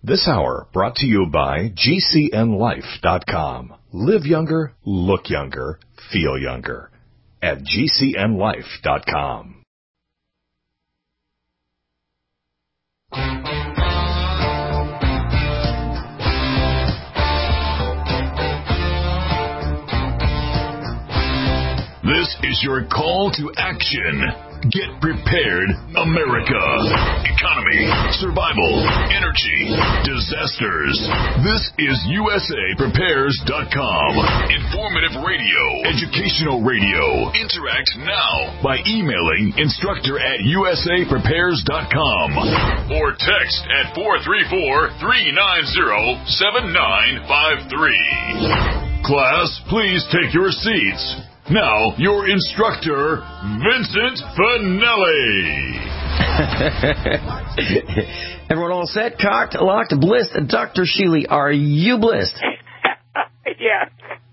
This hour brought to you by GCNLife.com. Live younger, look younger, feel younger at GCNLife.com. This is your call to action. Get prepared, America. Economy, survival, energy, disasters. This is USAPrepares.com. Informative radio, educational radio. Interact now by emailing instructor@USAPrepares.com or text at 434-390-7953. Class, please take your seats. Now, your instructor, Vincent Finelli. Everyone all set? Cocked, locked, blissed? Dr. Sheely, are you blissed? Yeah.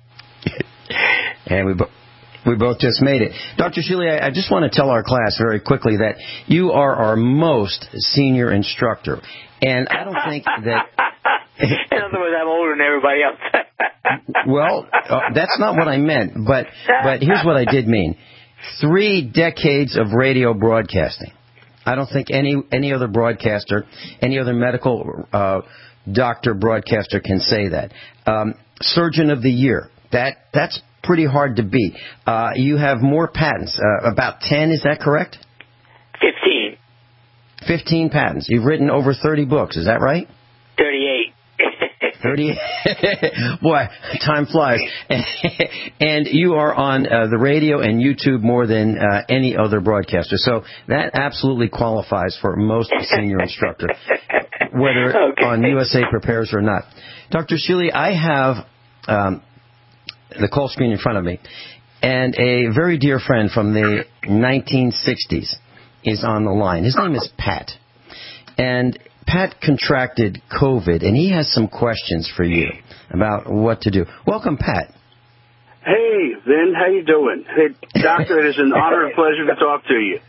And we both just made it. Dr. Sheely, I just want to tell our class very quickly that you are our most senior instructor. And I don't think that... In other words, I'm older than everybody else. Well, that's not what I meant, but here's what I did mean. 3 decades of radio broadcasting. I don't think any other broadcaster, any other medical doctor broadcaster can say that. Surgeon of the Year. That's pretty hard to beat. You have more patents, about 10, is that correct? 15. 15 patents. You've written over 30 books, is that right? 38. 30. Boy, time flies. And you are on the radio and YouTube more than any other broadcaster. So that absolutely qualifies for most senior instructor, whether on USA Prepares or not. Dr. Sheely, I have the call screen in front of me, and a very dear friend from the 1960s is on the line. His name is Pat. And Pat contracted COVID, and he has some questions for you about what to do. Welcome, Pat. Hey, Vin, how you doing? Hey, Doctor, it is an honor and pleasure to talk to you.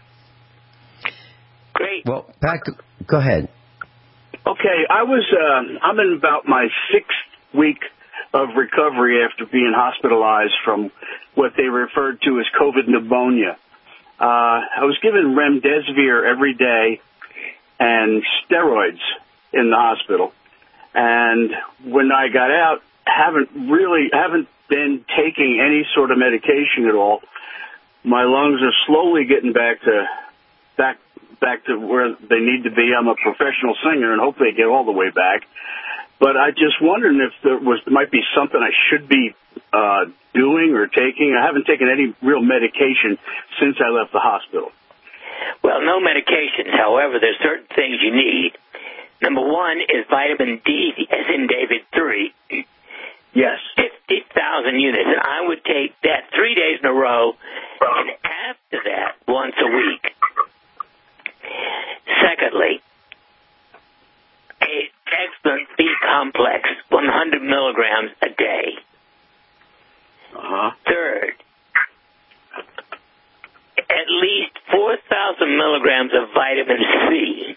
Great. Well, Pat, go ahead. Okay, I'm in about my 6th week of recovery after being hospitalized from what they referred to as COVID pneumonia. I was given remdesivir every day and steroids in the hospital. And when I got out, haven't been taking any sort of medication at all. My lungs are slowly getting back to where they need to be. I'm a professional singer, and hope they get all the way back. But I just wondered if might be something I should be doing or taking. I haven't taken any real medication since I left the hospital. Well, no medications. However, there's certain things you need. Number 1 is vitamin D, as in David 3. Yes. 50,000 units. And I would take that 3 days in a row, and after that, once a week. Secondly, an excellent B complex, 100 milligrams a day. Third, at least 4,000 milligrams of vitamin C,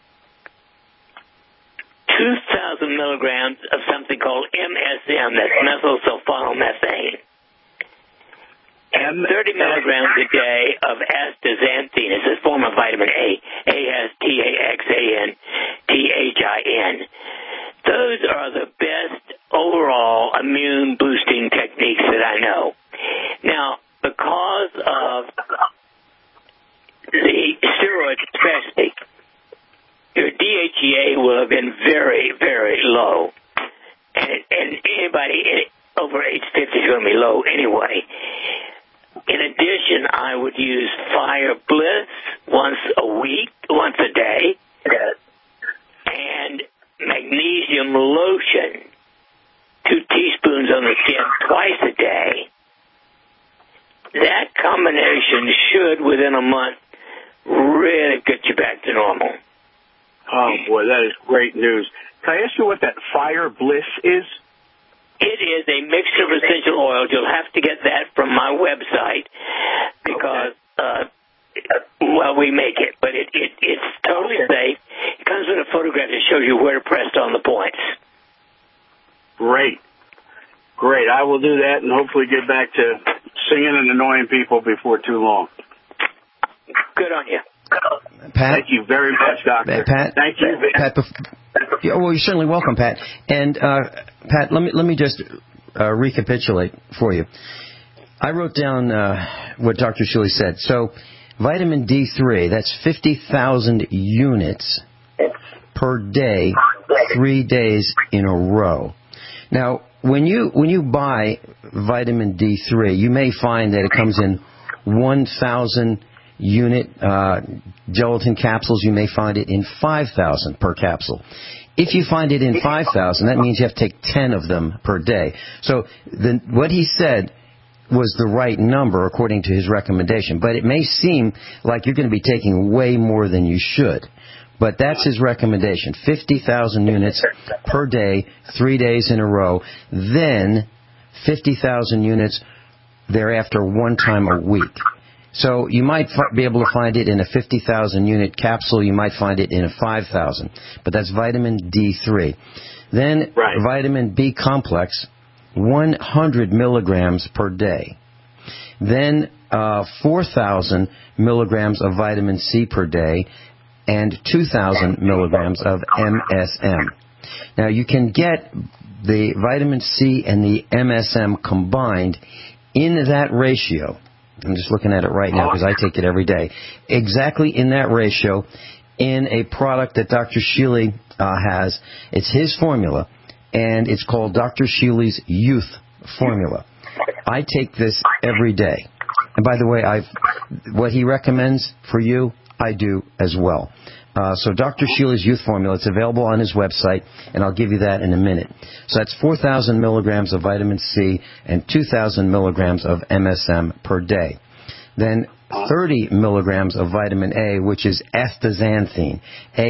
2,000 milligrams of something called MSM, that's methylsulfonylmethane, and 30 milligrams a day of astaxanthin. It's a form of vitamin A, ASTAXANTHIN. Those are the best overall immune-boosting techniques that I know. Now, because of the steroids especially, your DHEA will have been very, very low. And anybody over age 50 is going to be low anyway. In addition, I would use Fire Bliss once a day, and magnesium lotion, 2 teaspoons on the skin twice a day. That combination should, within a month, really get you back to normal. Oh, boy, that is great news. Can I ask you what that Fire Bliss is? It is a mixture of essential oils. You'll have to get that from my website because well, we make it, but it's totally safe. It comes with a photograph that shows you where to press on the points. Great. I will do that and hopefully get back to singing and annoying people before too long. Good on you. Pat? Thank you very much, Doctor. Pat? Thank you. Pat, well, you're certainly welcome, Pat. And, Pat, let me just recapitulate for you. I wrote down what Dr. Shealy said. So, vitamin D3, that's 50,000 units per day, 3 days in a row. Now, when you buy vitamin D3, you may find that it comes in 1,000 unit gelatin capsules. You may find it in 5,000 per capsule. If you find it in 5,000, that means you have to take 10 of them per day. So what he said was the right number according to his recommendation, but it may seem like you're going to be taking way more than you should. But that's his recommendation, 50,000 units per day, 3 days in a row, then 50,000 units thereafter 1 time a week. So you might be able to find it in a 50,000 unit capsule. You might find it in a 5,000. But that's vitamin D3. Then vitamin B complex, 100 milligrams per day. Then 4,000 milligrams of vitamin C per day and 2,000 milligrams of MSM. Now you can get the vitamin C and the MSM combined in that ratio. I'm just looking at it right now because I take it every day. Exactly in that ratio in a product that Dr. Shealy has. It's his formula, and it's called Dr. Shealy's Youth Formula. I take this every day. And by the way, what he recommends for you, I do as well. So Dr. Shealy's Youth Formula, it's available on his website, and I'll give you that in a minute. So that's 4,000 milligrams of vitamin C and 2,000 milligrams of MSM per day. Then 30 milligrams of vitamin A, which is astaxanthin,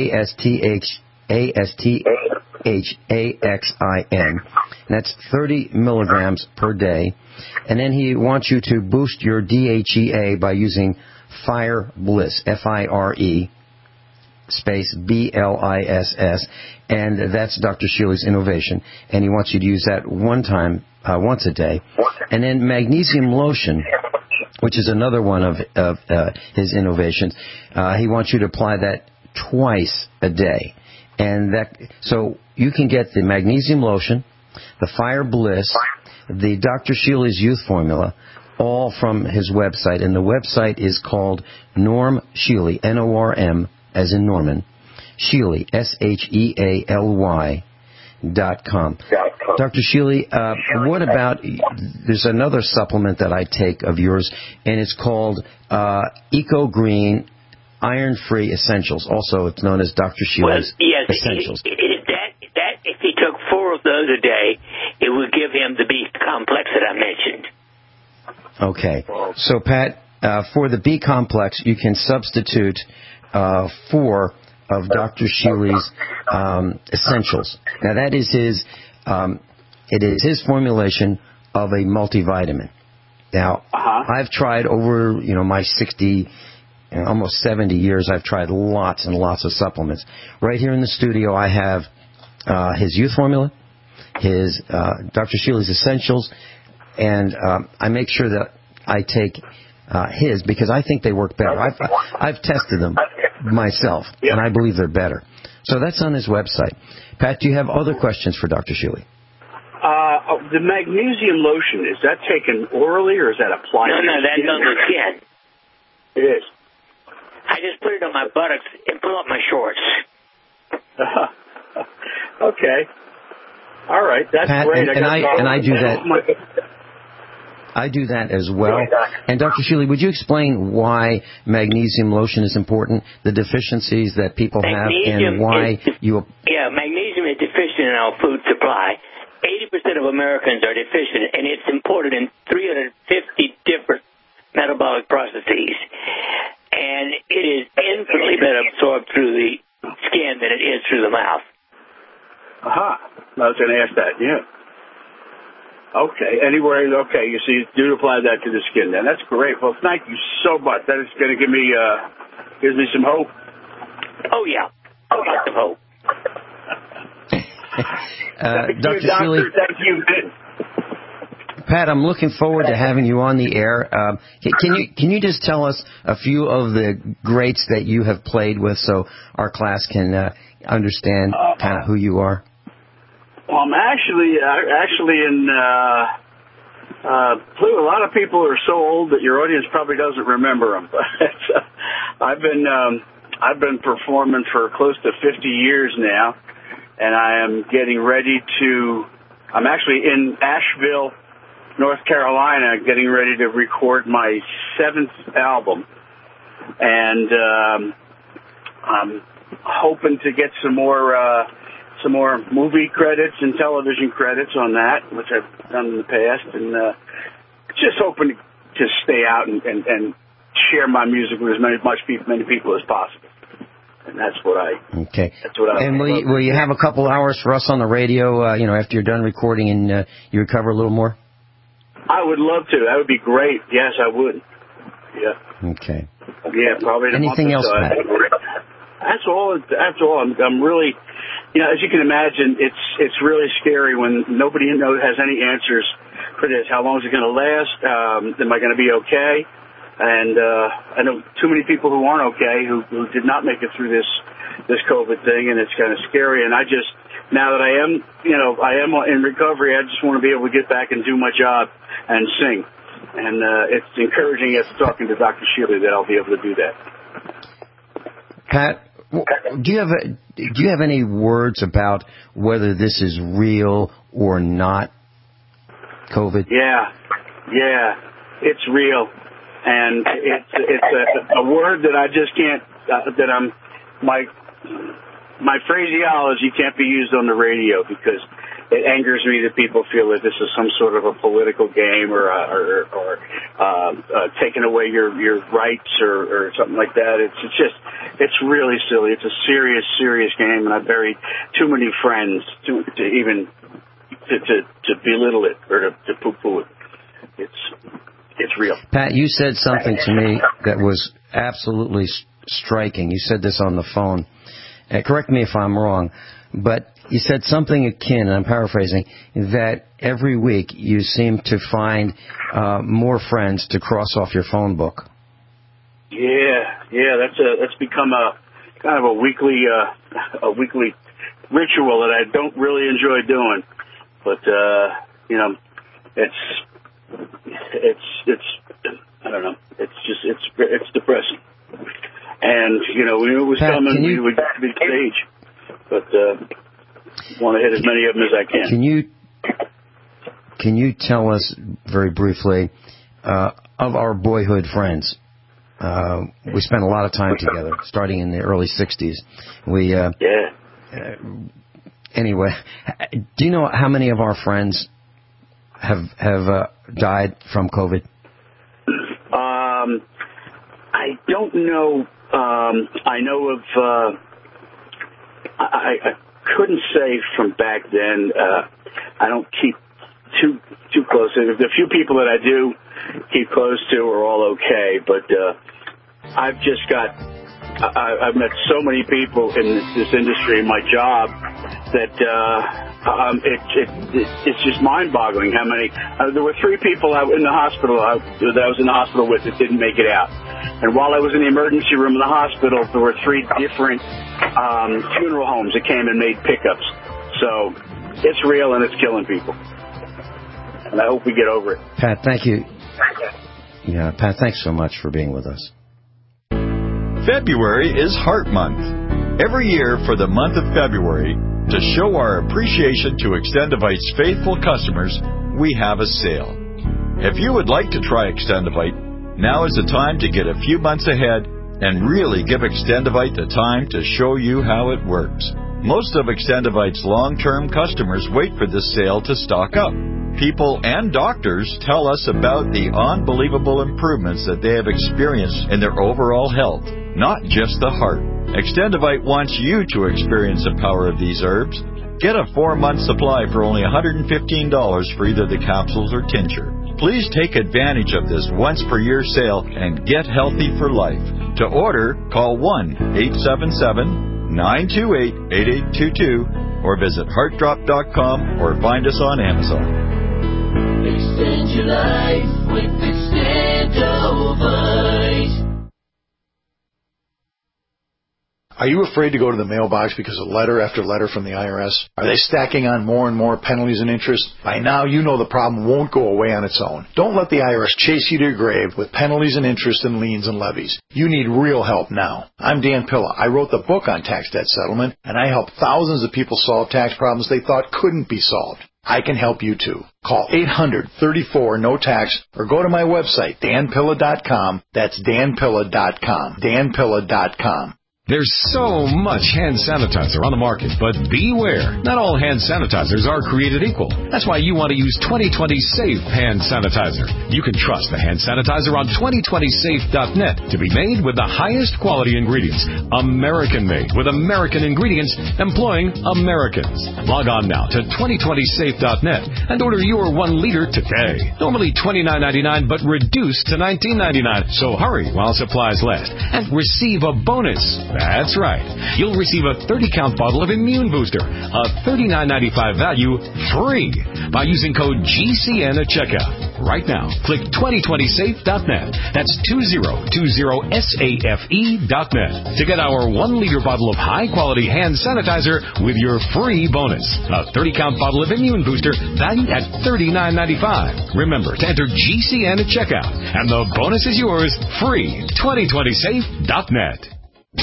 A-S-T-H-A-X-I-N. And that's 30 milligrams per day. And then he wants you to boost your DHEA by using Fire Bliss, F-I-R-E, space B-L-I-S-S, and that's Dr. Shealy's innovation, and he wants you to use that once a day. And then magnesium lotion, which is another one of his innovations, he wants you to apply that twice a day. And so you can get the magnesium lotion, the Fire Bliss, the Dr. Shealy's Youth Formula, all from his website, and the website is called Norm Shealy, N-O-R-M, as in Norman, Shealy, SHEALY.com. Dr. Shealy, what about, there's another supplement that I take of yours, and it's called Eco Green Iron-Free Essentials. Also, it's known as Dr. Shealy's Essentials. If he took 4 of those a day, it would give him the B complex that I mentioned. Okay. So, Pat, for the B complex, you can substitute 4 of Dr. Shealy's Essentials. Now, that is his formulation of a multivitamin. Now, I've tried over, my 60, almost 70 years, I've tried lots and lots of supplements. Right here in the studio, I have his Youth Formula, his Dr. Shealy's Essentials, and I make sure that I take his because I think they work better. I've tested them myself, and I believe they're better. So that's on his website. Pat, do you have other questions for Dr. Shealy? The magnesium lotion, is that taken orally or is that applied? No, that's on the skin. It is. I just put it on my buttocks and pull up my shorts. Okay. All right, that's Pat, great. And I do that. I do that as well. And Dr. Shealy, would you explain why magnesium lotion is important, the deficiencies that people have, and why magnesium is deficient in our food supply. 80% of Americans are deficient, and it's imported in 350 different metabolic processes. And it is infinitely better absorbed through the skin than it is through the mouth. I was going to ask that, yeah. Okay, anywhere. Okay, you see, do apply that to the skin. Then that's great. Well, thank you so much. That is going to gives me some hope. Oh yeah, lots of hope. Dr. Seeley, thank you. Pat, I'm looking forward to having you on the air. Can you just tell us a few of the greats that you have played with, so our class can understand kind of who you are? Well, I'm actually in. A lot of people are so old that your audience probably doesn't remember them. I've been performing for close to 50 years now, and I am getting ready to. I'm actually in Asheville, North Carolina, getting ready to record my 7th album, and I'm hoping to get some more movie credits and television credits on that, which I've done in the past, and just hoping to stay out and share my music with as many people as possible. And that's what I. Okay. That's what I. And will you have a couple hours for us on the radio? After you're done recording and you recover a little more. I would love to. That would be great. Yes, I would. Yeah. Okay. Yeah, probably. Anything else, Pat? That's all. I'm really. As you can imagine, it's really scary when nobody has any answers for this. How long is it going to last? Am I going to be okay? And I know too many people who aren't okay, who did not make it through this COVID thing, and it's kind of scary. And I just, now that I am in recovery, I just want to be able to get back and do my job and sing. And it's encouraging after talking to Dr. Seeley that I'll be able to do that. Pat, do you have any words about whether this is real or not, COVID? Yeah, it's real, and it's a word that I just can't. My phraseology can't be used on the radio because it angers me that people feel that this is some sort of a political game or taking away your rights or something like that. It's really silly. It's a serious game, and I buried too many friends to even belittle it or to poo-poo it. It's real. Pat, you said something to me that was absolutely striking. You said this on the phone. Correct me if I'm wrong, but you said something akin, and I'm paraphrasing, that every week you seem to find more friends to cross off your phone book. Yeah, that's become a kind of a weekly ritual that I don't really enjoy doing, but it's I don't know, it's depressing, and we knew it was Pat, coming. We would get to the stage, but want to hit as many of them as I can. Can you tell us very briefly of our boyhood friends? We spent a lot of time together, starting in the early '60s. Anyway, do you know how many of our friends have died from COVID? I don't know. I know of. I couldn't say from back then. I don't keep too close. The few people that I do keep close to are all okay, but I've met so many people in this industry, in my job, that it's just mind-boggling how many. There were 3 people in the hospital that I was in the hospital with that didn't make it out. And while I was in the emergency room in the hospital, there were 3 different funeral homes that came and made pickups. So it's real and it's killing people. And I hope we get over it. Pat, thank you. Yeah, Pat, thanks so much for being with us. February is Heart Month. Every year for the month of February, to show our appreciation to Extendivite's faithful customers, we have a sale. If you would like to try Extendivite, now is the time to get a few months ahead and really give Extendivite the time to show you how it works. Most of Extendivite's long-term customers wait for this sale to stock up. People and doctors tell us about the unbelievable improvements that they have experienced in their overall health, not just the heart. Extendivite wants you to experience the power of these herbs. Get a 4-month supply for only $115 for either the capsules or tincture. Please take advantage of this once-per-year sale and get healthy for life. To order, call 1-877-928-8822 or visit heartdrop.com or find us on Amazon. Extend your life with Extendovite. Are you afraid to go to the mailbox because of letter after letter from the IRS? Are they stacking on more and more penalties and interest? By now, you know the problem won't go away on its own. Don't let the IRS chase you to your grave with penalties and interest and liens and levies. You need real help now. I'm Dan Pilla. I wrote the book on tax debt settlement, and I help thousands of people solve tax problems they thought couldn't be solved. I can help you too. Call 800-34-NO-TAX or go to my website, danpilla.com. That's danpilla.com. danpilla.com. There's so much hand sanitizer on the market, but beware. Not all hand sanitizers are created equal. That's why you want to use 2020 Safe Hand Sanitizer. You can trust the hand sanitizer on 2020safe.net to be made with the highest quality ingredients. American-made with American ingredients, employing Americans. Log on now to 2020safe.net and order your 1 liter today. Normally $29.99, but reduced to $19.99. So hurry while supplies last and receive a bonus. That's right. You'll receive a 30-count bottle of Immune Booster, a $39.95 value, free by using code GCN at checkout. Right now, click 2020safe.net. That's 2020safe.net to get our 1 liter bottle of high-quality hand sanitizer with your free bonus. A 30-count bottle of Immune Booster valued at $39.95. Remember to enter GCN at checkout, and the bonus is yours free. 2020safe.net.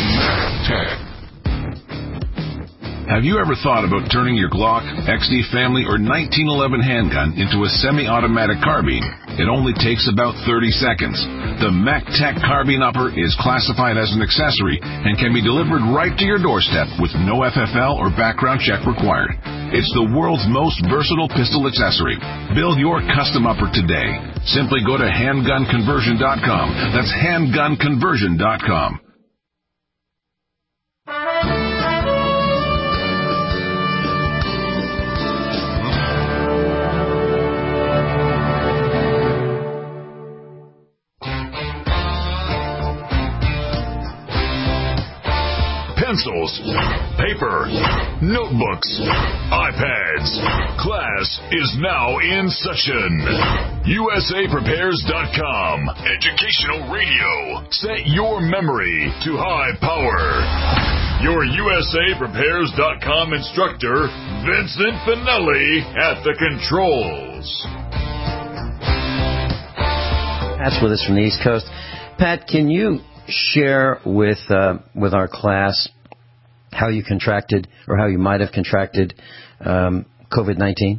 Have you ever thought about turning your Glock, XD Family, or 1911 handgun into a semi-automatic carbine? It only takes about 30 seconds. The MacTech Carbine Upper is classified as an accessory and can be delivered right to your doorstep with no FFL or background check required. It's the world's most versatile pistol accessory. Build your custom upper today. Simply go to handgunconversion.com. That's handgunconversion.com. Pencils, paper, notebooks, iPads. Class is now in session. USAPrepares.com. Educational radio. Set your memory to high power. Your USAPrepares.com instructor, Vincent Finelli, at the controls. Pat's with us from the East Coast. Pat, can you share with our class how you contracted, or how you might have contracted COVID-19?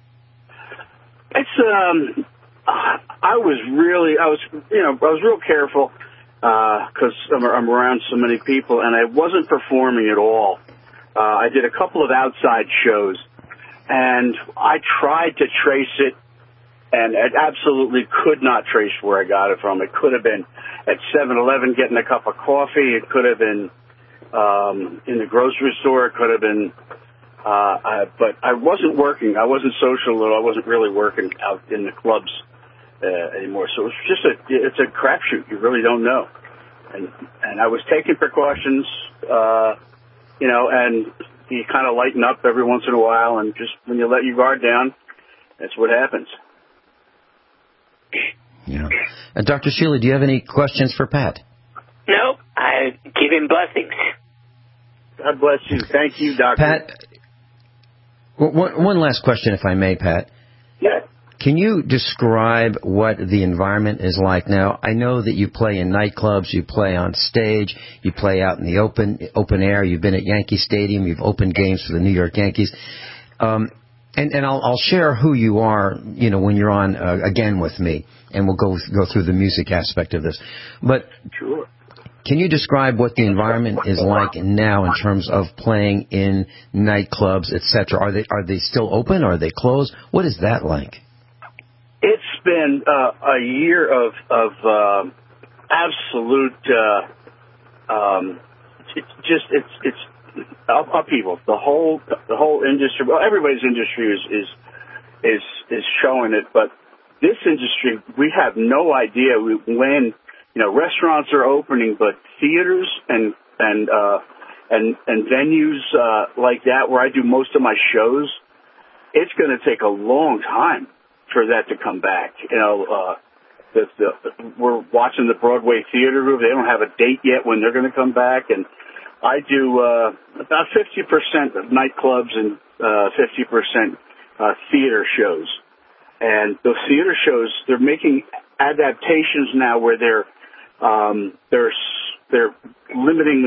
It's I was real careful because I'm around so many people, and I wasn't performing at all. I did a couple of outside shows, and I tried to trace it, and I absolutely could not trace where I got it from. It could have been at 7-Eleven getting a cup of coffee. It could have been in the grocery store. It could have been, but I wasn't working. I wasn't social, I wasn't really working out in the clubs anymore. So it's a crapshoot. You really don't know. And I was taking precautions, and you kind of lighten up every once in a while, and just when you let your guard down, that's what happens. Yeah. Dr. Shealy, do you have any questions for Pat? No, I give him blessings. God bless you. Thank you, Doctor. Pat, one last question, if I may, Pat. Yeah. Can you describe what the environment is like now? I know that you play in nightclubs, you play on stage, you play out in the open air. You've been at Yankee Stadium, you've opened games for the New York Yankees. And I'll share who you are, when you're on again with me, and we'll go through the music aspect of this. But sure. Can you describe what the environment is like now in terms of playing in nightclubs, etc.? Are they still open? Are they closed? What is that like? It's been a year of absolute. It's upheaval. The whole industry. Well, everybody's industry is showing it, but this industry, we have no idea when. Restaurants are opening, but theaters and venues like that, where I do most of my shows, it's going to take a long time for that to come back. We're watching the Broadway theater group. They don't have a date yet when they're going to come back, and I do about 50% of nightclubs and 50% theater shows. And those theater shows, they're making adaptations now where they're limiting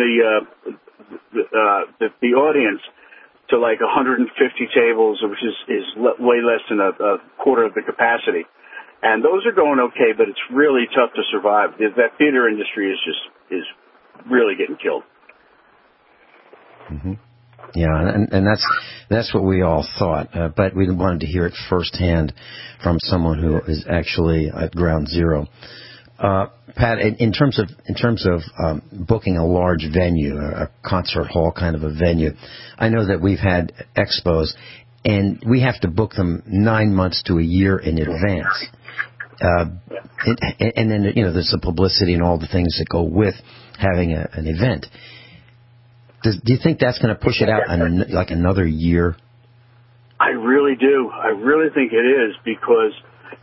the audience to like 150 tables, which is way less than a quarter of the capacity. And those are going okay, but it's really tough to survive. That theater industry is really getting killed. Mm-hmm. Yeah, and that's what we all thought, but we wanted to hear it firsthand from someone who is actually at ground zero. Pat, in terms of booking a large venue, a concert hall kind of a venue, I know that we've had expos, and we have to book them 9 months to a year in advance. And then there's the publicity and all the things that go with having an event. Do you think that's going to push it out like another year? I really do. I really think it is because,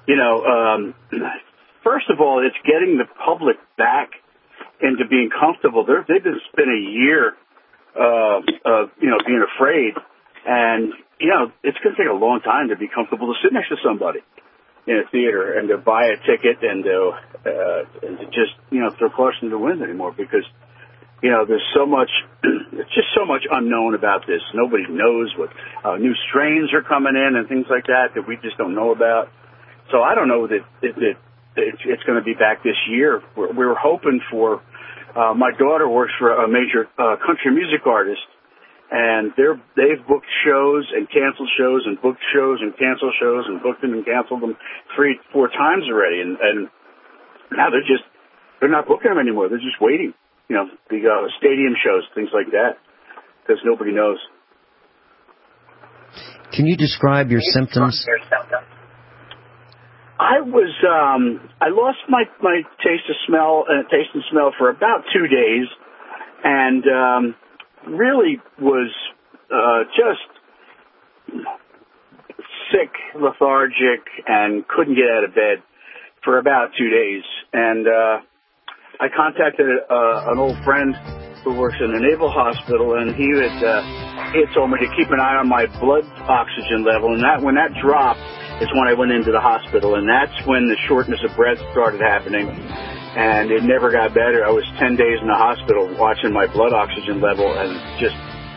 first of all, it's getting the public back into being comfortable. They've been a year of being afraid, and it's going to take a long time to be comfortable to sit next to somebody in a theater and to buy a ticket and to just throw caution to the wind anymore because. There's so much, it's just so much unknown about this. Nobody knows what new strains are coming in and things like that we just don't know about. So I don't know that it's going to be back this year. We're hoping for, my daughter works for a major country music artist, and they've booked shows and canceled shows and booked shows and canceled shows and booked them and canceled them 3-4 times already. And now they're not booking them anymore. They're just waiting. Big stadium shows, things like that, because nobody knows. Can you describe your symptoms? I lost my taste and smell for about 2 days, and really was just sick, lethargic, and couldn't get out of bed for about 2 days, and I contacted an old friend who works in a naval hospital, and he had told me to keep an eye on my blood oxygen level, and when that dropped is when I went into the hospital, and that's when the shortness of breath started happening, and it never got better. I was 10 days in the hospital watching my blood oxygen level, and just,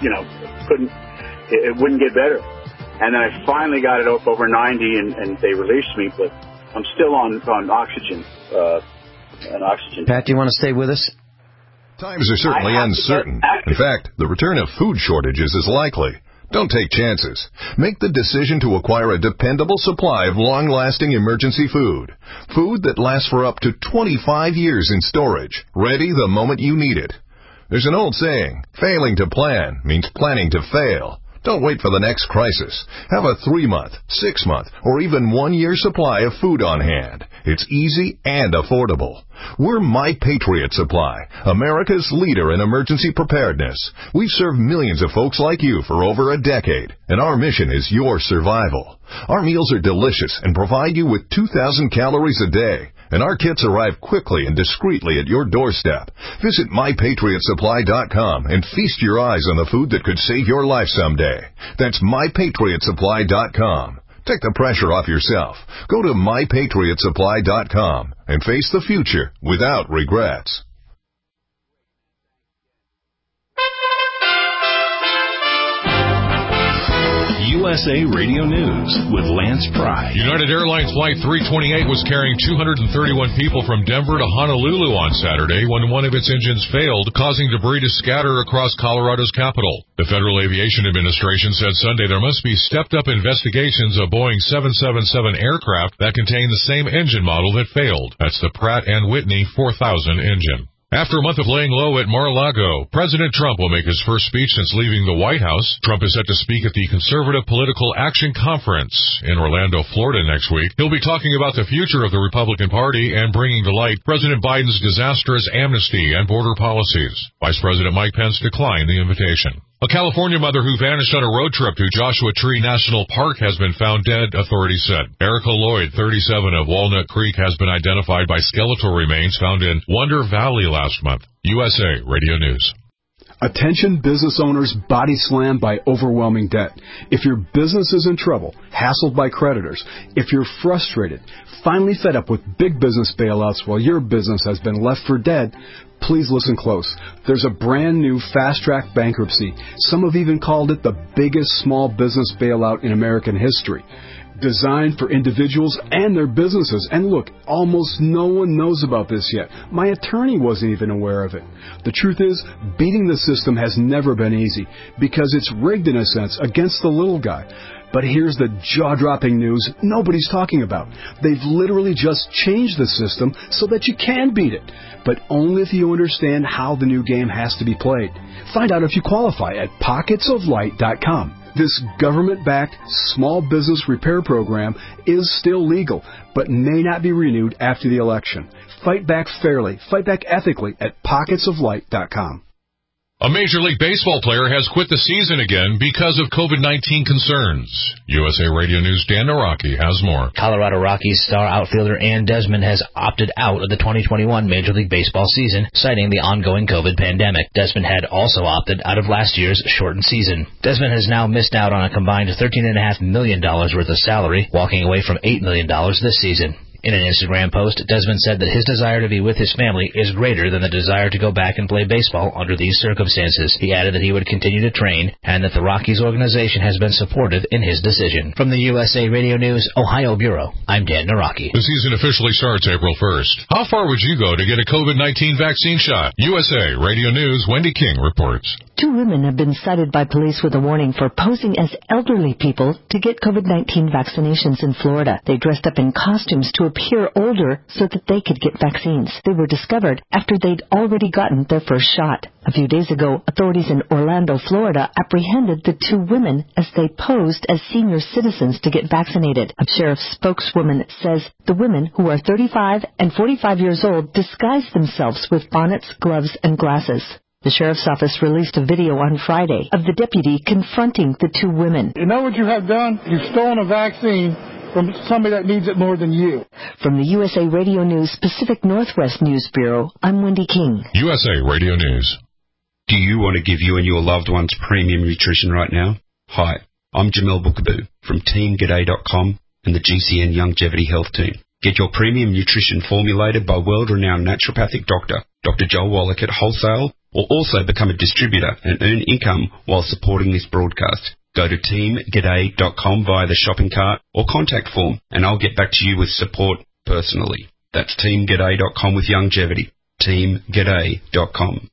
it wouldn't get better. And then I finally got it up over 90, and they released me, but I'm still on oxygen. Pat, do you want to stay with us? Times are certainly uncertain. In fact, the return of food shortages is likely. Don't take chances. Make the decision to acquire a dependable supply of long-lasting emergency food. Food that lasts for up to 25 years in storage, ready the moment you need it. There's an old saying, failing to plan means planning to fail. Don't wait for the next crisis. Have a 3-month, 6-month, or even 1-year supply of food on hand. It's easy and affordable. We're My Patriot Supply, America's leader in emergency preparedness. We've served millions of folks like you for over a decade, and our mission is your survival. Our meals are delicious and provide you with 2,000 calories a day. And our kits arrive quickly and discreetly at your doorstep. Visit MyPatriotSupply.com and feast your eyes on the food that could save your life someday. That's MyPatriotSupply.com. Take the pressure off yourself. Go to MyPatriotSupply.com and face the future without regrets. USA Radio News with Lance Pry. United Airlines Flight 328 was carrying 231 people from Denver to Honolulu on Saturday when one of its engines failed, causing debris to scatter across Colorado's capital. The Federal Aviation Administration said Sunday there must be stepped-up investigations of Boeing 777 aircraft that contain the same engine model that failed. That's the Pratt & Whitney 4000 engine. After a month of laying low at Mar-a-Lago, President Trump will make his first speech since leaving the White House. Trump is set to speak at the Conservative Political Action Conference in Orlando, Florida next week. He'll be talking about the future of the Republican Party and bringing to light President Biden's disastrous amnesty and border policies. Vice President Mike Pence declined the invitation. A California mother who vanished on a road trip to Joshua Tree National Park has been found dead, authorities said. Erica Lloyd, 37, of Walnut Creek, has been identified by skeletal remains found in Wonder Valley last month. USA Radio News. Attention business owners body slammed by overwhelming debt. If your business is in trouble, hassled by creditors, if you're frustrated, finally fed up with big business bailouts while your business has been left for dead, please listen close. There's a brand new fast-track bankruptcy. Some have even called it the biggest small business bailout in American history. Designed for individuals and their businesses. And look, almost no one knows about this yet. My attorney wasn't even aware of it. The truth is, beating the system has never been easy because it's rigged in a sense against the little guy. But here's the jaw-dropping news nobody's talking about. They've literally just changed the system so that you can beat it, but only if you understand how the new game has to be played. Find out if you qualify at pocketsoflight.com. This government-backed small business repair program is still legal, but may not be renewed after the election. Fight back fairly, fight back ethically at pocketsoflight.com. A Major League Baseball player has quit the season again because of COVID-19 concerns. USA Radio News' Dan Naraki has more. Colorado Rockies star outfielder Ann Desmond has opted out of the 2021 Major League Baseball season, citing the ongoing COVID pandemic. Desmond had also opted out of last year's shortened season. Desmond has now missed out on a combined $13.5 million worth of salary, walking away from $8 million this season. In an Instagram post, Desmond said that his desire to be with his family is greater than the desire to go back and play baseball under these circumstances. He added that he would continue to train and that the Rockies organization has been supportive in his decision. From the USA Radio News Ohio Bureau, I'm Dan Naraki. The season officially starts April 1st. How far would you go to get a COVID-19 vaccine shot? USA Radio News' Wendy King reports. 2 women have been cited by police with a warning for posing as elderly people to get COVID-19 vaccinations in Florida. They dressed up in costumes to appear older so that they could get vaccines. They were discovered after they'd already gotten their first shot. A few days ago, authorities in Orlando, Florida, apprehended the 2 women as they posed as senior citizens to get vaccinated. A sheriff's spokeswoman says the women, who are 35 and 45 years old, disguised themselves with bonnets, gloves, and glasses. The sheriff's office released a video on Friday of the deputy confronting the 2 women. You know what you have done? You've stolen a vaccine from somebody that needs it more than you. From the USA Radio News Pacific Northwest News Bureau, I'm Wendy King. USA Radio News. Do you want to give you and your loved ones premium nutrition right now? Hi, I'm Jamel Bookaboo from TeamGaday.com and the GCN Longevity Health Team. Get your premium nutrition formulated by world-renowned naturopathic doctor, Dr. Joel Wallach at Wholesale, or also become a distributor and earn income while supporting this broadcast. Go to teamgaday.com via the shopping cart or contact form, and I'll get back to you with support personally. That's teamgaday.com with longevity. teamgaday.com.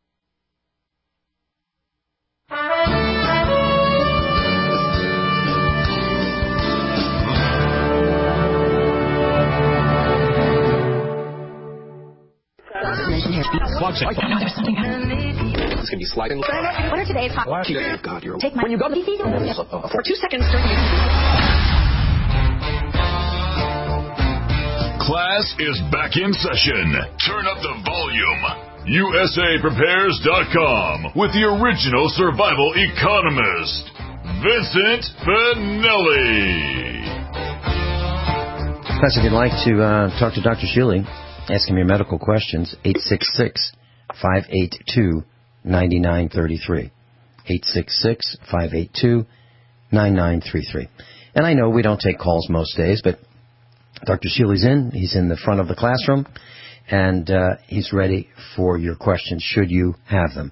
There's something happening. It's going to be sliding. What are today's hot? God, you're... Take my... When you go to the... For 2 seconds during the... Class is back in session. Turn up the volume. USAPrepares.com with the original survival economist, Vincent Finelli. Class, if you'd like to talk to Dr. Shealy, ask him your medical questions, 866-582-9933. 866-582-9933. And I know we don't take calls most days, but Dr. Shealy's in. He's in the front of the classroom, and he's ready for your questions, should you have them.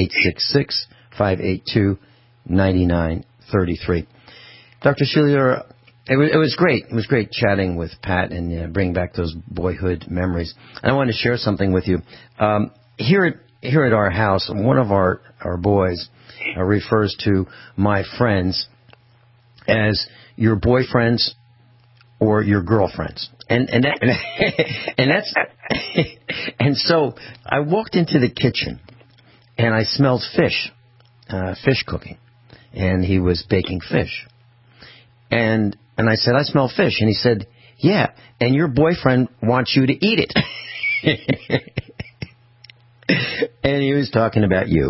866-582-9933. Dr. Shealy, it was great. It was great chatting with Pat and bringing back those boyhood memories. And I wanted to share something with you. Here at our house, one of our boys refers to my friends as your boyfriends or your girlfriends, and that's And so I walked into the kitchen, and I smelled fish cooking, and he was baking fish. And I said, I smell fish. And he said, yeah, and your boyfriend wants you to eat it. And he was talking about you.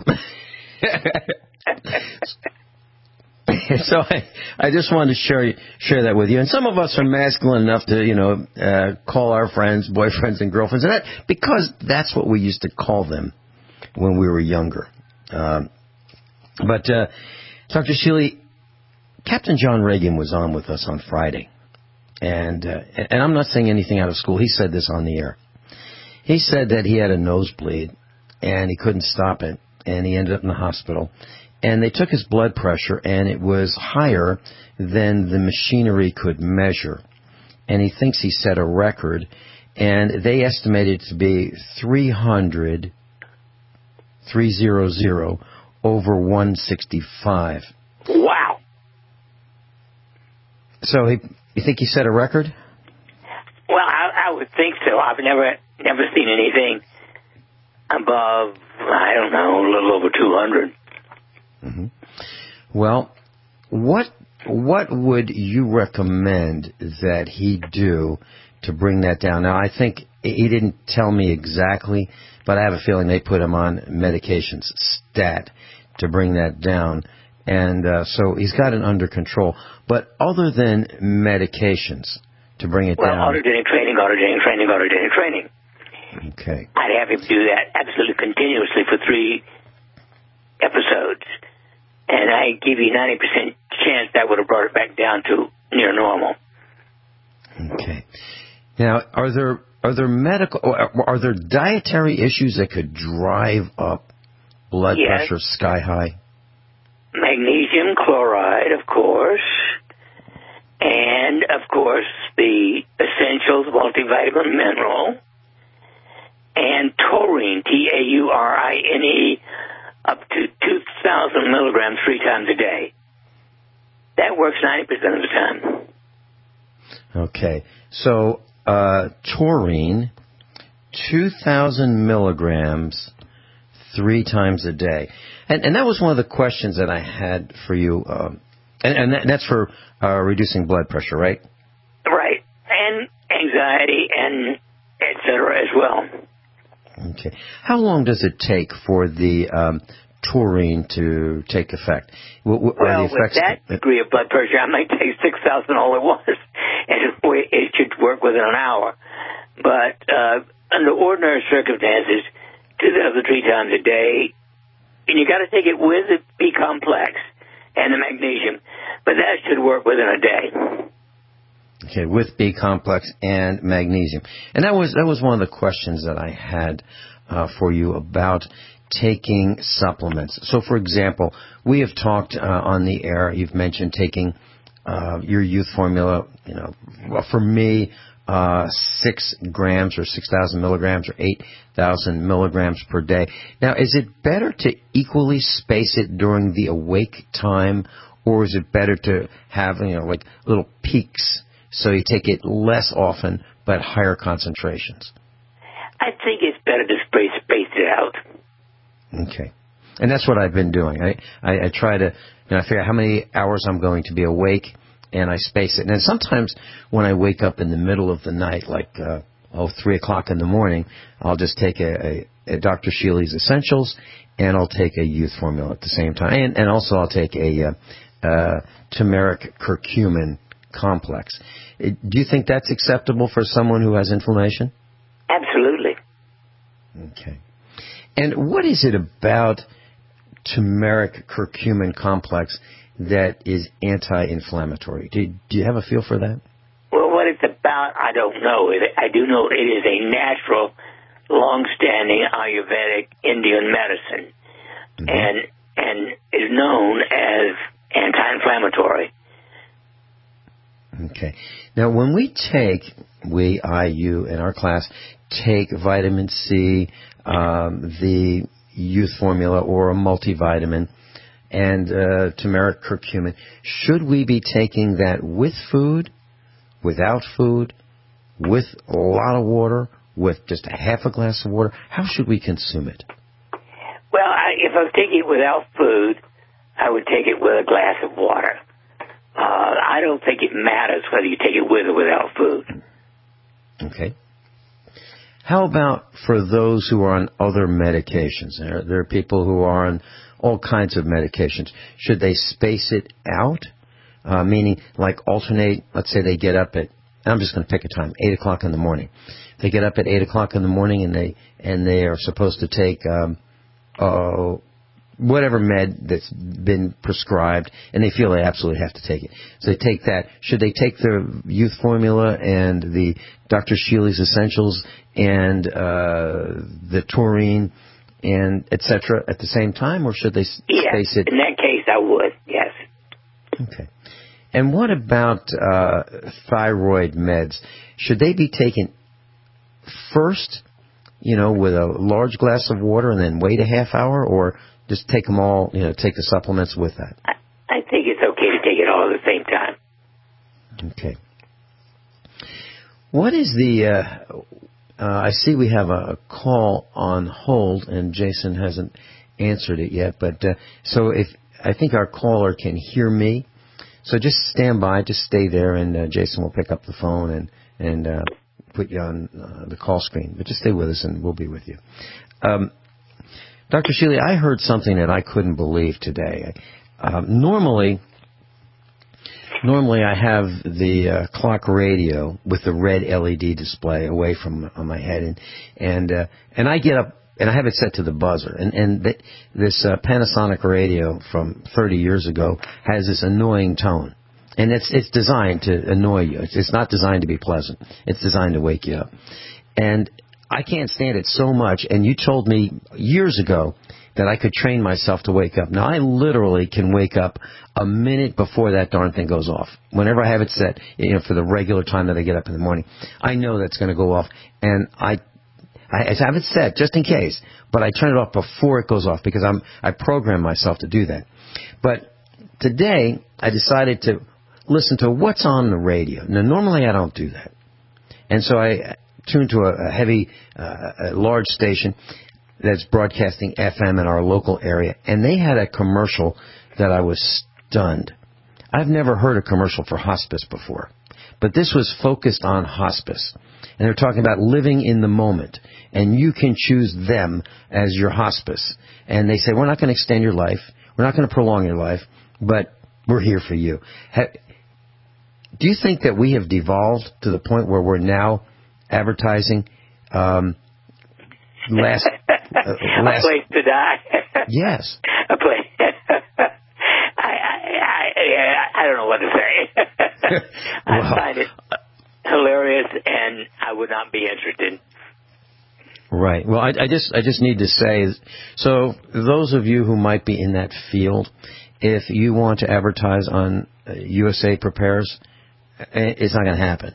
So I just wanted to share that with you. And some of us are masculine enough to, call our friends boyfriends and girlfriends, and that because that's what we used to call them when we were younger. But Dr. Shealy, Captain John Reagan was on with us on Friday, and I'm not saying anything out of school. He said this on the air. He said that he had a nosebleed, and he couldn't stop it, and he ended up in the hospital. And they took his blood pressure, and it was higher than the machinery could measure. And he thinks he set a record, and they estimated it to be 300 over 165. Wow. So you think he set a record? Well, I would think so. I've never seen anything above, I don't know, a little over 200. Mm-hmm. Well, what would you recommend that he do to bring that down? Now, I think he didn't tell me exactly, but I have a feeling they put him on medications, stat, to bring that down. And so he's got it under control. But other than medications to bring it down... Well, autogenic training. Okay. I'd have him do that absolutely continuously for 3 episodes. And I give you 90% chance that would have brought it back down to near normal. Okay. Now, are there dietary issues that could drive up blood pressure sky high? Magnesium chloride, of course, and of course the Essentials multivitamin mineral, and taurine, Taurine, up to 2,000 milligrams 3 times a day. That works 90% of the time. Okay. So, taurine, 2,000 milligrams 3 times a day. And that was one of the questions that I had for you. And that's for reducing blood pressure, right? Right. And anxiety and et cetera as well. Okay. How long does it take for the taurine to take effect? Well, with that degree of blood pressure, I might take 6,000 all at once, and it should work within an hour. But under ordinary circumstances, 2,000 3 times a day, and you got to take it with the B complex and the magnesium, but that should work within a day. Okay, with B complex and magnesium. And that was one of the questions that I had for you about taking supplements. So, for example, we have talked on the air, you've mentioned taking your youth formula, for me, 6 grams or 6,000 milligrams or 8,000 milligrams per day. Now, is it better to equally space it during the awake time, or is it better to have, like little peaks so you take it less often but higher concentrations? I think it's better to space it out. Okay. And that's what I've been doing. I try to, I figure out how many hours I'm going to be awake, and I space it. And then sometimes when I wake up in the middle of the night, like 3 o'clock in the morning, I'll just take a Dr. Shealy's Essentials, and I'll take a youth formula at the same time. And also I'll take a turmeric curcumin complex. Do you think that's acceptable for someone who has inflammation? Absolutely. Okay. And what is it about turmeric curcumin complex that is anti-inflammatory? Do you have a feel for that? Well, what it's about, I don't know. I do know it is a natural, long-standing Ayurvedic Indian medicine, and is known as anti-inflammatory. Okay. Now, when you in our class, take vitamin C, the youth formula or a multivitamin, and turmeric curcumin, should we be taking that with food, without food, with a lot of water, with just a half a glass of water? How should we consume it? Well, if I was taking it without food, I would take it with a glass of water. I don't think it matters whether you take it with or without food. Okay. How about for those who are on other medications? There are people who are on all kinds of medications. Should they space it out? Meaning, like alternate, let's say they get up at, I'm just going to pick a time, 8 o'clock in the morning. They get up at 8 o'clock in the morning and they are supposed to take whatever med that's been prescribed, and they feel they absolutely have to take it. So they take that. Should they take the Youth Formula and the Dr. Shealy's Essentials and the Taurine and et cetera at the same time, or should they space it? In that case, I would, yes. Okay. And what about thyroid meds? Should they be taken first, with a large glass of water and then wait a half hour, or just take them all, take the supplements with that? I think it's okay to take it all at the same time. Okay. What is the, I see we have a call on hold, and Jason hasn't answered it yet, but so I think our caller can hear me, so just stand by, just stay there, and Jason will pick up the phone and put you on the call screen. But just stay with us, and we'll be with you. Dr. Shealy, I heard something that I couldn't believe today. Normally I have the clock radio with the red LED display away from my head, and I get up and I have it set to the buzzer. And this Panasonic radio from 30 years ago has this annoying tone. And it's designed to annoy you. It's not designed to be pleasant. It's designed to wake you up. And I can't stand it so much. And you told me years ago that I could train myself to wake up. Now, I literally can wake up a minute before that darn thing goes off. Whenever I have it set, for the regular time that I get up in the morning, I know that's going to go off. And I have it set just in case, but I turn it off before it goes off because I program myself to do that. But today, I decided to listen to what's on the radio. Now, normally I don't do that. And so I tuned to a large station that's broadcasting FM in our local area, and they had a commercial that I was stunned. I've never heard a commercial for hospice before, but this was focused on hospice. And they're talking about living in the moment, and you can choose them as your hospice. And they say, we're not going to extend your life, we're not going to prolong your life, but we're here for you. Do you think that we have devolved to the point where we're now advertising a place to die? Yes. A place. I don't know what to say. I find it hilarious, and I would not be interested. Right. Well, I just need to say, so those of you who might be in that field, if you want to advertise on USA Prepares, it's not going to happen.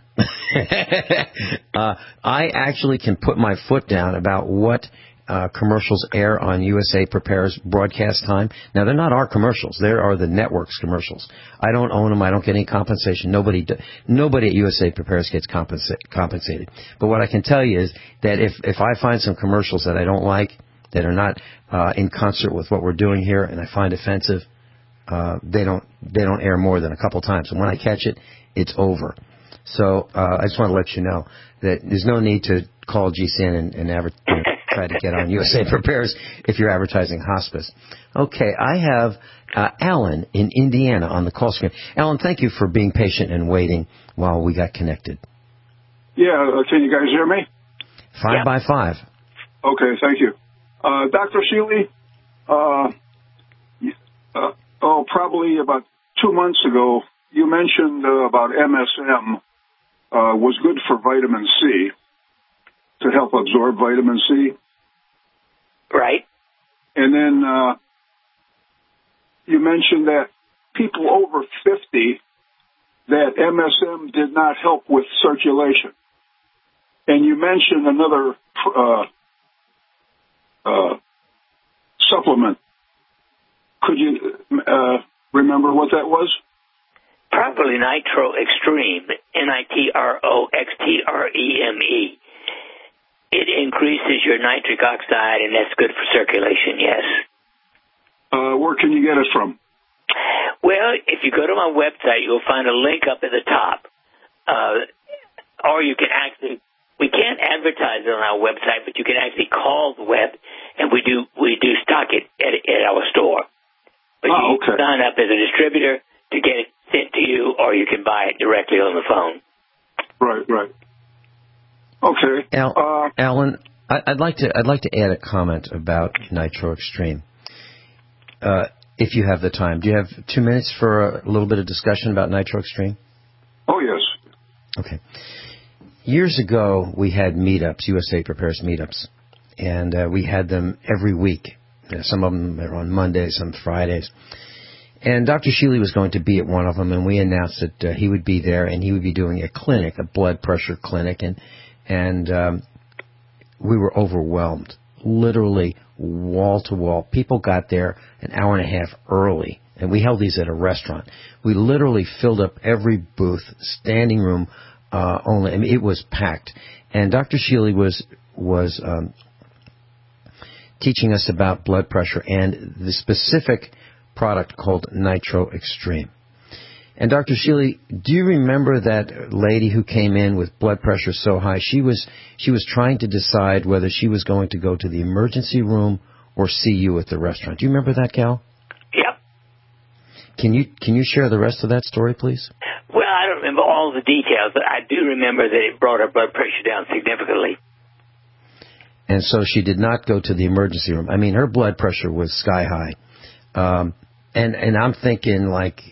I actually can put my foot down about what commercials air on USA Prepares broadcast time. Now, they're not our commercials. They are the network's commercials. I don't own them. I don't get any compensation. Nobody at USA Prepares gets compensated. But what I can tell you is that if I find some commercials that I don't like, that are not in concert with what we're doing here, and I find offensive, they don't air more than a couple times. And when I catch it, it's over. So I just want to let you know that there's no need to call GCN and try to get on USA Prepares if you're advertising hospice. Okay, I have Alan in Indiana on the call screen. Alan, thank you for being patient and waiting while we got connected. Yeah, can you guys hear me? 5 by 5. Okay, thank you. Dr. Shealy, probably about 2 months ago, you mentioned about MSM was good for vitamin C, to help absorb vitamin C. Right. And then you mentioned that people over 50, that MSM did not help with circulation. And you mentioned another supplement. Could you remember what that was? Probably Nitro Extreme, NitroXtreme. It increases your nitric oxide, and that's good for circulation, yes. Where can you get it from? Well, if you go to my website, you'll find a link up at the top. Or you can actually, we can't advertise it on our website, but you can actually call the web, and we do stock it at our store. But you can sign up as a distributor to get it sent to you, or you can buy it directly on the phone. Right. Okay. Alan, I'd like to add a comment about Nitro Extreme. If you have the time. Do you have 2 minutes for a little bit of discussion about Nitro Extreme? Oh, yes. Okay. Years ago, we had meetups, USA Prepares meetups, and we had them every week. Some of them are on Mondays, some Fridays. And Dr. Shealy was going to be at one of them, and we announced that he would be there, and he would be doing a clinic, a blood pressure clinic, and we were overwhelmed, literally wall to wall. People got there an hour and a half early, and we held these at a restaurant. We literally filled up every booth, standing room only. I mean, it was packed. And Dr. Shealy was teaching us about blood pressure and the specific product called Nitro Extreme. And Dr. Shealy, do you remember that lady who came in with blood pressure so high? She was trying to decide whether she was going to go to the emergency room or see you at the restaurant. Do you remember that, gal? Yep. Can you share the rest of that story, please? Well, I don't remember all the details, but I do remember that it brought her blood pressure down significantly. And so she did not go to the emergency room. I mean, her blood pressure was sky high. And I'm thinking like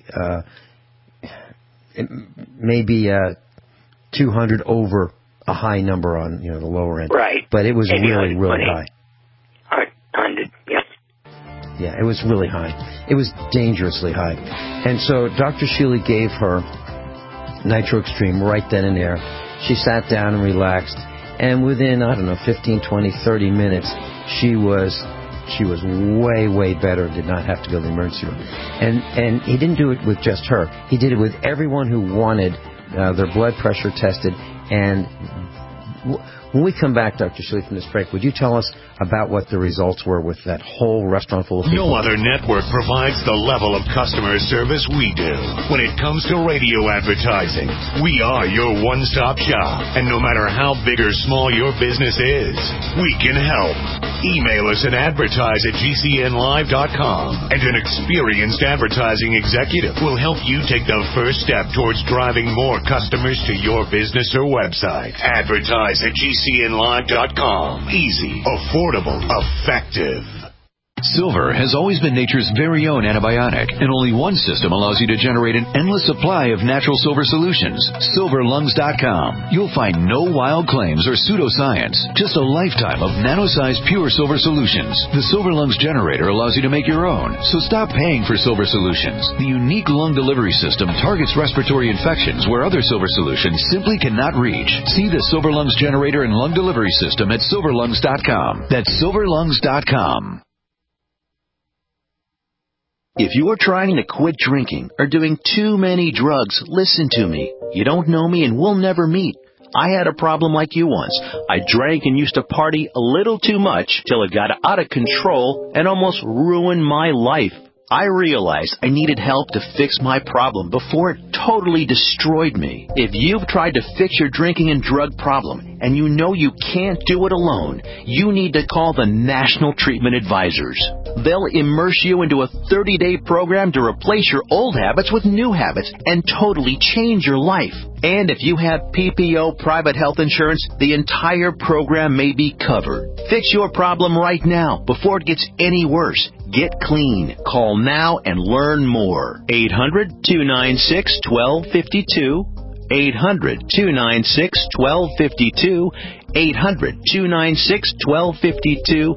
maybe 200 over a high number on the lower end. Right. But it was really high. 100, yes. Yeah, it was really high. It was dangerously high. And so Dr. Shealy gave her Nitro Extreme right then and there. She sat down and relaxed. And within, 15, 20, 30 minutes, she was way better, did not have to go to the emergency room. And he didn't do it with just her. He did it with everyone who wanted their blood pressure tested. And when we come back, Dr. Shealy, from this break, would you tell us about what the results were with that whole restaurant full of people? No other network provides the level of customer service we do. When it comes to radio advertising, we are your one-stop shop. And no matter how big or small your business is, we can help. Email us and advertise at GCNlive.com. And an experienced advertising executive will help you take the first step towards driving more customers to your business or website. Advertise at GCNlive.com. Easy, affordable, effective. Silver has always been nature's very own antibiotic, and only one system allows you to generate an endless supply of natural silver solutions. SilverLungs.com. You'll find no wild claims or pseudoscience, just a lifetime of nano-sized pure silver solutions. The Silver Lungs generator allows you to make your own, so stop paying for silver solutions. The unique lung delivery system targets respiratory infections where other silver solutions simply cannot reach. See the Silver Lungs generator and lung delivery system at SilverLungs.com. That's SilverLungs.com. If you are trying to quit drinking or doing too many drugs, listen to me. You don't know me and we'll never meet. I had a problem like you once. I drank and used to party a little too much till it got out of control and almost ruined my life. I realized I needed help to fix my problem before it totally destroyed me. If you've tried to fix your drinking and drug problem and you know you can't do it alone, you need to call the National Treatment Advisors. They'll immerse you into a 30-day program to replace your old habits with new habits and totally change your life. And if you have PPO private health insurance, the entire program may be covered. Fix your problem right now before it gets any worse. Get clean. Call now and learn more. 800-296-1252. 800-296-1252. 800-296-1252.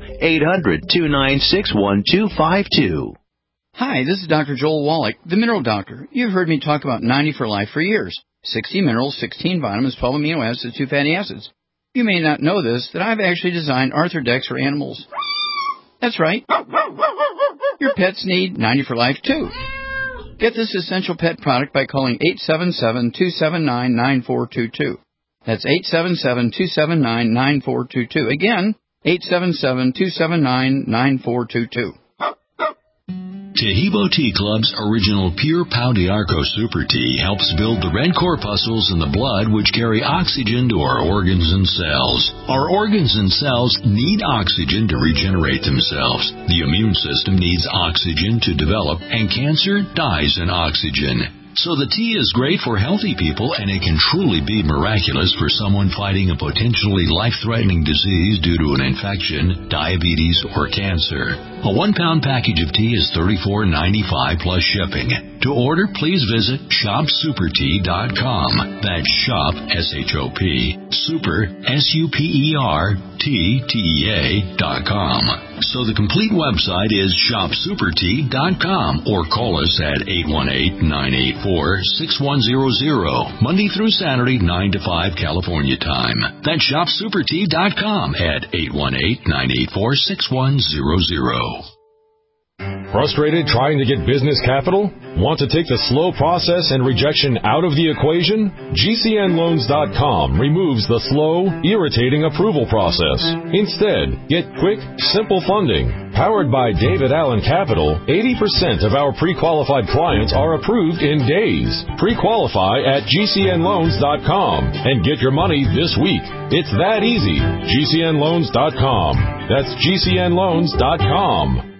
800-296-1252. Hi, this is Dr. Joel Wallach, the Mineral Doctor. You've heard me talk about 90 for Life for years. 60 minerals, 16 vitamins, 12 amino acids, 2 fatty acids. You may not know this, that I've actually designed Arthrodex for animals. That's right. Your pets need 90 for Life, too. Get this essential pet product by calling 877-279-9422. That's 877-279-9422. Again, 877-279-9422. Tahibo Tea Club's original Pure Pau d'Arco Super Tea helps build the red corpuscles in the blood which carry oxygen to our organs and cells. Our organs and cells need oxygen to regenerate themselves. The immune system needs oxygen to develop, and cancer dies in oxygen. So the tea is great for healthy people, and it can truly be miraculous for someone fighting a potentially life-threatening disease due to an infection, diabetes, or cancer. A 1-pound package of tea is $34.95 plus shipping. To order, please visit shopsupertea.com. That's shop, S-H-O-P, super, S-U-P-E-R-T-T-E-A.com. So the complete website is shopsupertea.com, or call us at 818-984-6100, Monday through Saturday, 9 to 5 California time. That's shopsupertea.com at 818-984-6100. Frustrated trying to get business capital? Want to take the slow process and rejection out of the equation? GCNloans.com removes the slow, irritating approval process. Instead, get quick, simple funding. Powered by David Allen Capital, 80% of our pre-qualified clients are approved in days. Pre-qualify at GCNloans.com and get your money this week. It's that easy. GCNloans.com. That's GCNloans.com.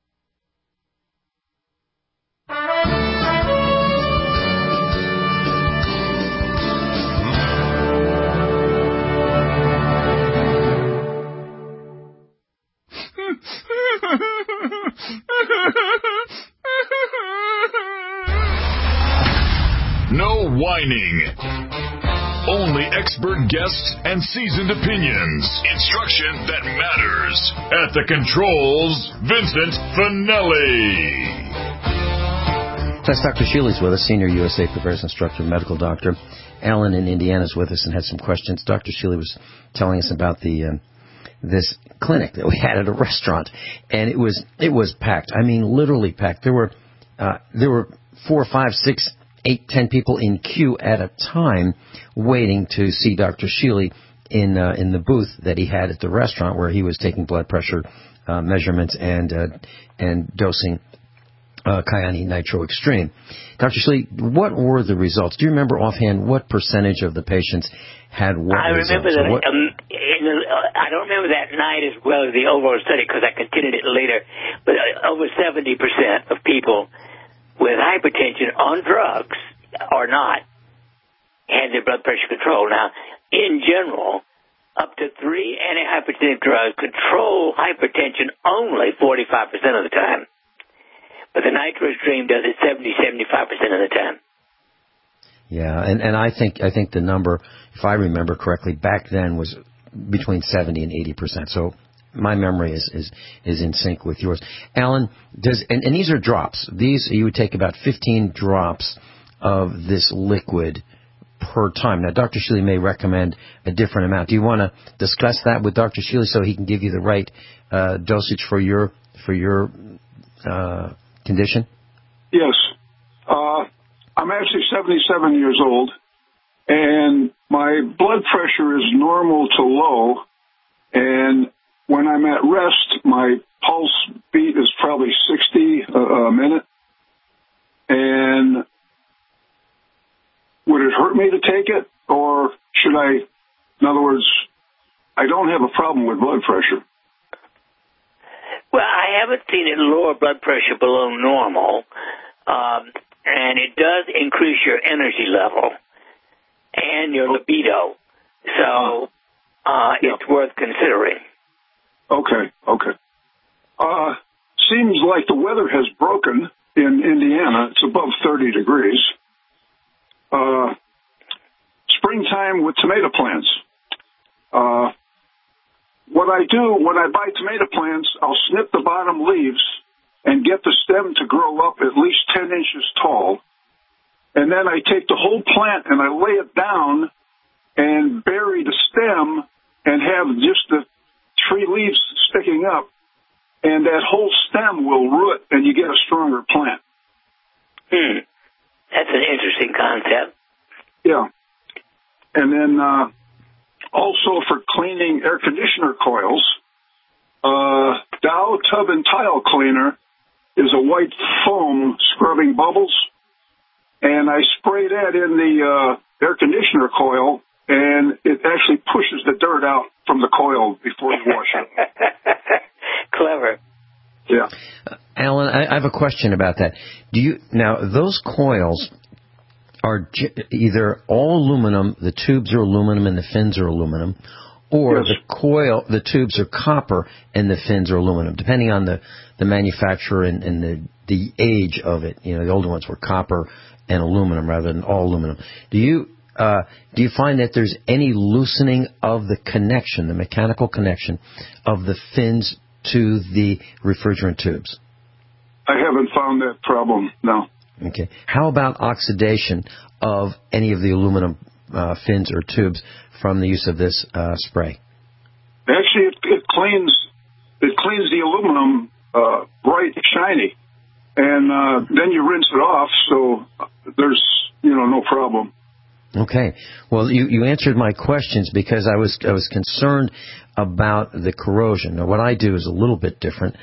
No whining. Only expert guests and seasoned opinions. Instruction that matters. At the controls, Vincent Finelli. That's Dr. Shealy's with us, Senior USA Progressive Instructor, Medical Doctor. Alan in Indiana is with us and had some questions. Dr. Shealy was telling us about the this clinic that we had at a restaurant, and it was packed. I mean, literally packed. There were 4, 5, 6, 8, 10 people in queue at a time waiting to see Dr. Shealy in the booth that he had at the restaurant, where he was taking blood pressure measurements and dosing Kyani Nitro Extreme. Dr. Shealy, what were the results? Do you remember offhand what percentage of the patients had what results? I remember that. I don't remember that night as well as the overall study because I continued it later. But over 70% of people with hypertension on drugs or not had their blood pressure controlled. Now, in general, up to 3 antihypertensive drugs control hypertension only 45% of the time. But the Nitro Extreme does it 70-75% of the time. Yeah, and I think the number, if I remember correctly, back then was between 70 and 80%. So my memory is in sync with yours. Alan, and these are drops. These you would take about 15 drops of this liquid per time. Now, Dr. Shealy may recommend a different amount. Do you want to discuss that with Dr. Shealy so he can give you the right dosage for your condition? Yes. I'm actually 77 years old, and my blood pressure is normal to low, and when I'm at rest, my pulse beat is probably 60 a minute. And would it hurt me to take it, or should I, in other words, I don't have a problem with blood pressure. Well, I haven't seen it lower blood pressure below normal, and it does increase your energy level and your libido. So it's worth considering. Okay. Seems like the weather has broken in Indiana. It's above 30 degrees. Springtime with tomato plants. What I do when I buy tomato plants, I'll snip the bottom leaves and get the stem to grow up at least 10 inches tall. And then I take the whole plant and I lay it down and bury the stem and have just the 3 leaves sticking up, and that whole stem will root and you get a stronger plant. That's an interesting concept. Yeah. And then also for cleaning air conditioner coils, Dow Tub and Tile Cleaner is a white foam scrubbing bubbles. And I spray that in the air conditioner coil, and it actually pushes the dirt out from the coil before you wash it. Clever. Yeah. Alan, I have a question about that. Now, those coils are either all aluminum, the tubes are aluminum and the fins are aluminum, or yes. the tubes are copper and the fins are aluminum, depending on the manufacturer and the age of it. You know, the older ones were copper and aluminum rather than all aluminum. Do you find that there's any loosening of the connection, the mechanical connection of the fins to the refrigerant tubes? I haven't found that problem, no. Okay. How about oxidation of any of the aluminum fins or tubes from the use of this spray? Actually, it cleans the aluminum bright, shiny, and then you rinse it off, so there's no problem. Okay. Well, you answered my questions because I was concerned about the corrosion. Now, what I do is a little bit different.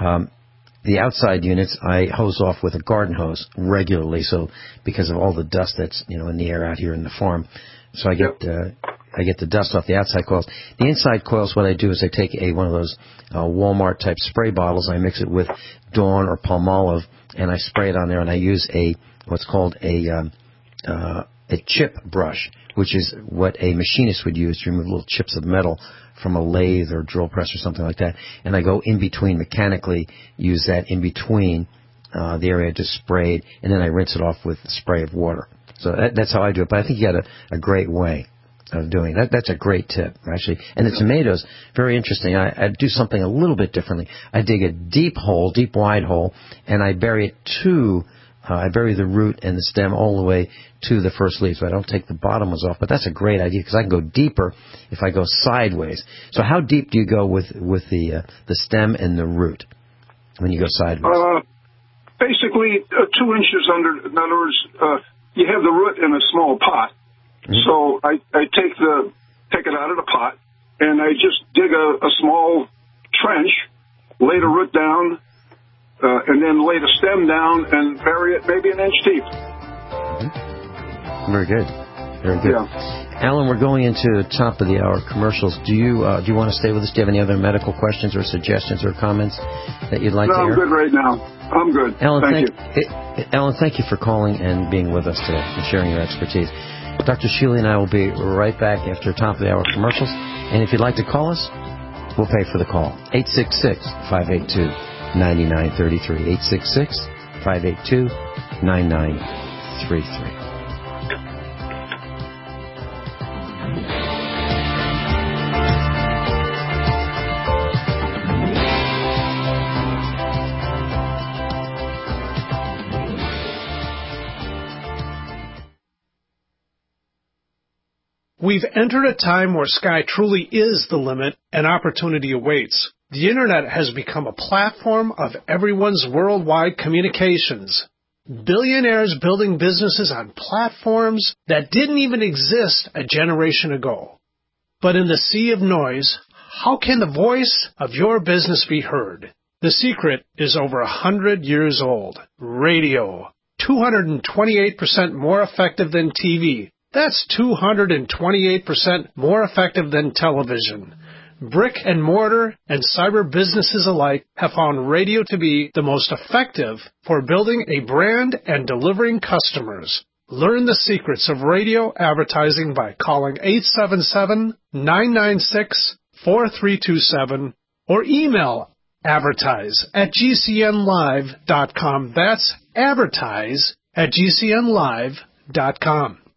The outside units I hose off with a garden hose regularly, so because of all the dust that's in the air out here in the farm, so I get the dust off the outside coils. The inside coils, what I do is I take one of those Walmart type spray bottles, I mix it with Dawn or Palmolive, and I spray it on there, and I use what's called a chip brush, which is what a machinist would use to remove little chips of metal from a lathe or drill press or something like that. And I go in between, mechanically use that in between the area I just sprayed, and then I rinse it off with a spray of water. So that's how I do it. But I think you had a great way of doing it. That's a great tip, actually. And the tomatoes, very interesting. I do something a little bit differently. I dig a deep wide hole, and I bury it I bury the root and the stem all the way to the first leaf, so I don't take the bottom ones off. But that's a great idea because I can go deeper if I go sideways. So how deep do you go with the stem and the root when you go sideways? Basically 2 inches under. In other words, you have the root in a small pot. Mm-hmm. So I take it out of the pot, and I just dig a small trench, lay the root down, and then lay the stem down and bury it maybe an inch deep. Very good. Very good. Yeah. Alan, we're going into the top of the hour commercials. Do you want to stay with us? Do you have any other medical questions or suggestions or comments that you'd like to hear? No, I'm good right now. I'm good. Alan, thank you. Alan, thank you for calling and being with us today and sharing your expertise. Dr. Sheely and I will be right back after top of the hour commercials. And if you'd like to call us, we'll pay for the call. 866-582-9933. 866-582-9933. We've entered a time where sky truly is the limit and opportunity awaits. The Internet has become a platform of everyone's worldwide communications. Billionaires building businesses on platforms that didn't even exist a generation ago. But in the sea of noise, how can the voice of your business be heard? The secret is over 100 years old. Radio. 228% more effective than TV. That's 228% more effective than television. Brick and mortar and cyber businesses alike have found radio to be the most effective for building a brand and delivering customers. Learn the secrets of radio advertising by calling 877-996-4327 or email advertise@gcnlive.com. That's advertise@gcnlive.com.